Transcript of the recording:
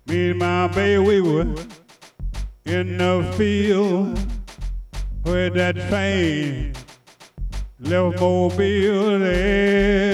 Me and my baby, we were in the field where that train left Mobile.